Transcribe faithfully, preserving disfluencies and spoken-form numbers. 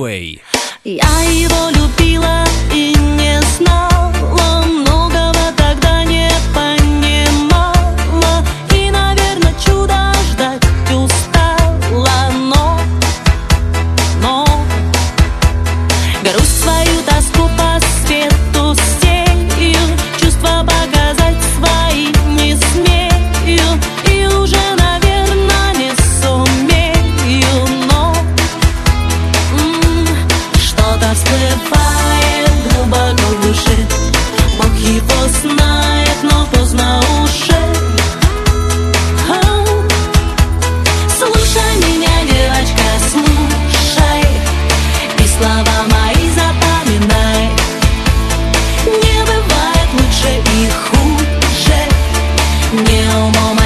Anyway. Я его любила и не знала, многого тогда не понимала, и, наверное, чудо ждать устала, но, но грусть свою, тоску по свету сею, чувства показать свои не смею, и уже, наверное, не сумею, но м-м, что-то всплывает глубоко в душе. Бог его знает, но поздно уже. О, слушай меня, девочка, слушай, и слова мои запоминай. Не бывает лучше и хуже, не умом,